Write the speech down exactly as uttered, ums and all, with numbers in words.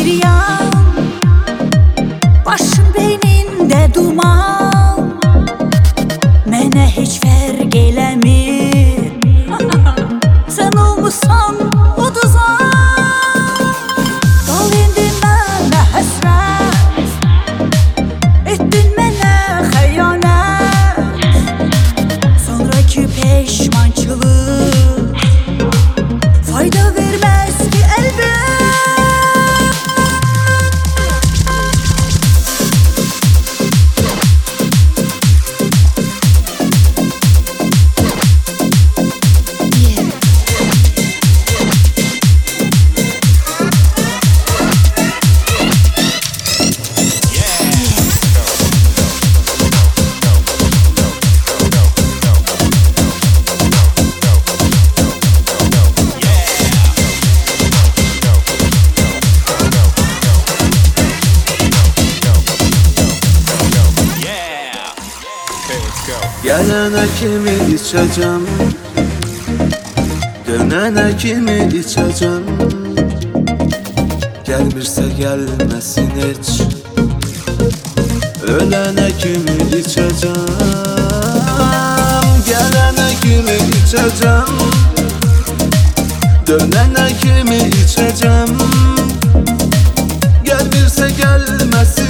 giryan, başım beynində duman. Mənə heç fərq eləmir, sən olmusan uduzan. Qal indi mənə həsrət, etdin mənə xəyanət. Sonraki peşmançılıq fayda verməz ki əlbət. Gələnə kimi içəcəm, dönənə kimi içəcəm. Gəlmirsə gəlməsin heç, ölənə kimi içəcəm. Gələnə kimi içəcəm, dönənə kimi içəcəm. Gəlmirsə gəlməsin